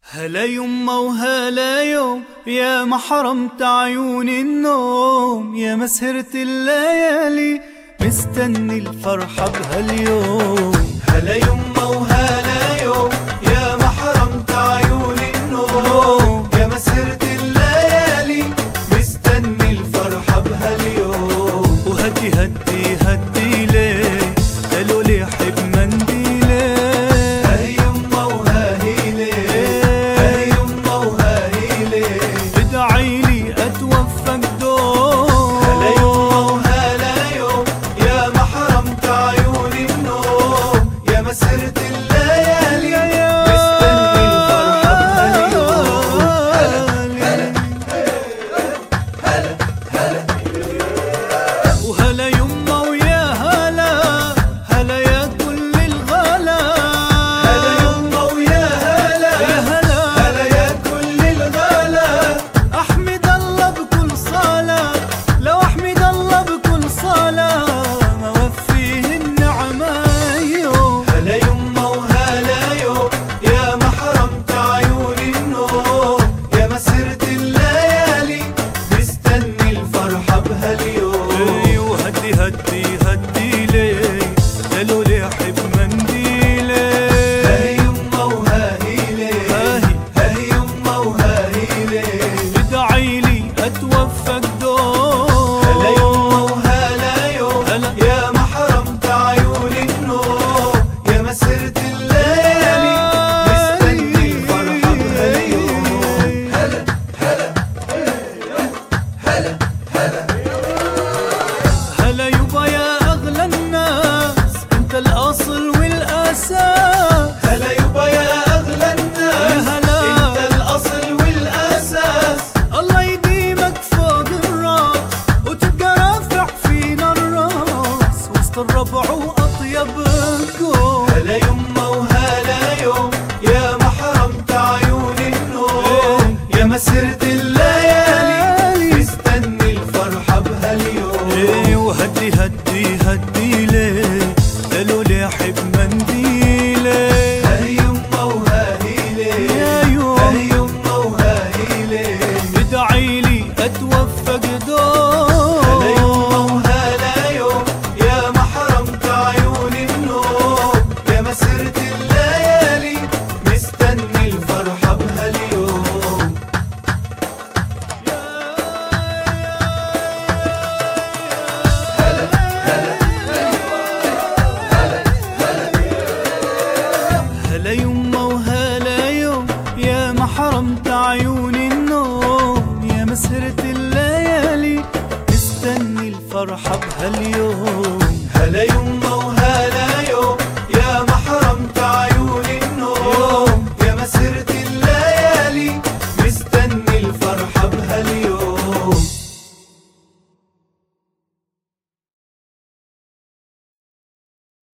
هلا يما وهلا يوم يا ما حرمت عيوني النوم، يا مسهرة الليالي مستني الفرحة بهاليوم. هلا يما وهلا يوم يا ما حرمت عيوني النوم، يا مسهرة الليالي مستني الفرحة بهاليوم. وهدي هدي هدي ليه قالوا لي حب منديلي. هاي يما وهاهي ليه، هاي يما وهاهي ليه، ادعي لي اتوفق دوم. هلا يما وهلا يوم يا ما حرمت عيوني النوم، يا مسهرة الليالي مستني الفرحة بهاليوم. هلا هلا هلا وهلا يما ويا هلا هلا يا كل الغلا. هلا يما ويا هلا يا هلا هلا يا كل الغلا. احمد الله بكل صلاة، لو احمد الله بكل صلاة ما وفيه النعمة يوم. هلا يما وهلا يوم يا ما حرمت عيوني النوم، يا مسهرة الليالي مستني الفرحة بهاليوم. وهدي هدي هدي ليه قالوا لي حب منديلي. هاي يما وهاهي ليه، هاهي هاي يما وهاهي ليه، ادعي لي اتوفق دوم. هلا يما وهلا يوم هلا يا ما حرمت عيوني النوم، يا مسهرة الليالي مستني الفرحة بهاليوم. هلا هلا هلا هلا هلا يبا يا اغلى الناس انت الاصل والاساس. هلا يبا يا أغلى الناس، هلا أنت الأصل والأساس. الله يديمك فوق الراس وتبقى رافع فينا الراس وسط الربع واطيبكم. هلا يما وهلا يوم يا ما حرمت عيوني النوم، يا مسهرة الليالي مستني الفرحة بهاليوم. وهدي هدي هدي ليه قالوا لي حب منديلي. هاي يما وهاهي ليه، يا يوم هاي يما وهاهي ليه، ادعي لي اتوفق هلا يما دوم. وهلا يوم يا ما حرمت عيوني النوم، يا مسهرة الليالي مستني الفرحة بهاليوم. هلا يما وهلا يوم يا ما حرمت عيوني النوم، يا مسهرة الليالي مستني الفرحة بهاليوم. هلا يما